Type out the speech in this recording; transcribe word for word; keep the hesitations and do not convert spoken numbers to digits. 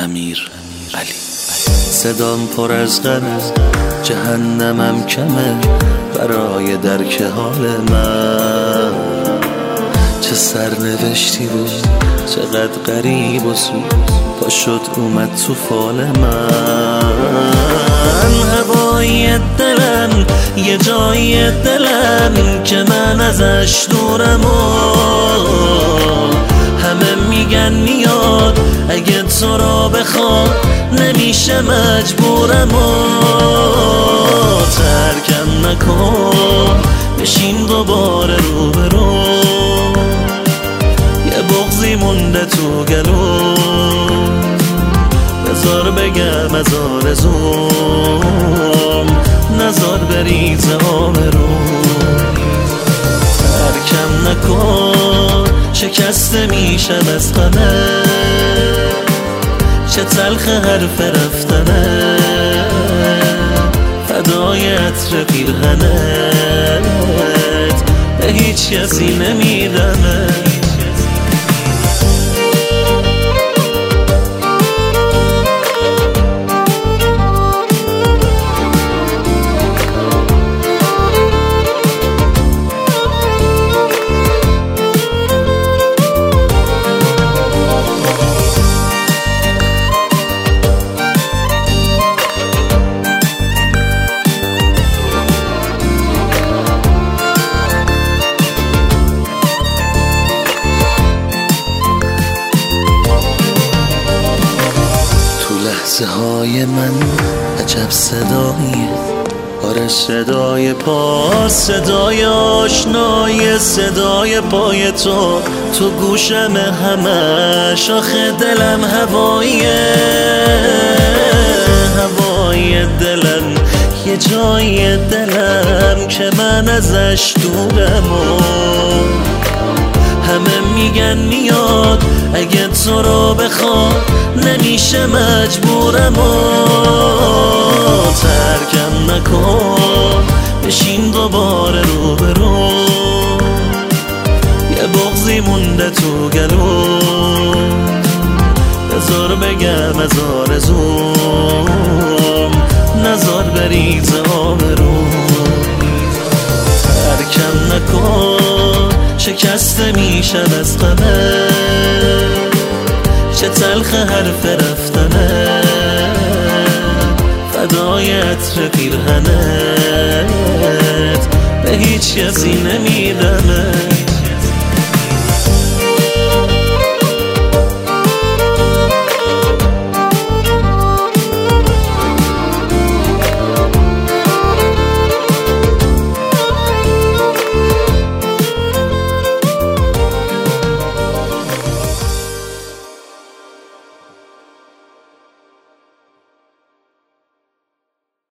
امیر علی. صدام پر از غمه، جهنمم کمه برای درک حال من. چه سرنوشتی بود، چقدر غریب و سود، پا شد اومد تو فال من. هوای دلم یه جای دلم که من ازش دورم و همه میگن میاد اگه تو را بخواد نمیشه مجبورم و ترکم نکن بشین دوباره رو برو. یه بغضی مونده تو گلو، بذار بگم از آرزوم، نذار بریز آبروم. ترکم نکن شکسته میشم از غمه، چه تلخ حرف رفتنه، فدای عطر پیرهنت به هیچ کسی نمیدمه. لحظه های من عجب صداییه، آره صدای پا، صدای آشنای، صدای پای تو تو گوشم همش. آخه دلم هواییه، هوای دلم یه جای دلم که من ازش دورم و همه میگن میاد اگه تو رو بخواد نمیشه مجبورم و ترکم نکن بشین دوباره رو برو. یه بغضی مونده تو گلو، بذار بگم از آرزوم، نذار بریز آبروم. ترکم نکن شکسته میشم از غمه، چه تلخ حرف رفتنه، فدای عطر پیرهنت به هیچ کسی نمیدمه.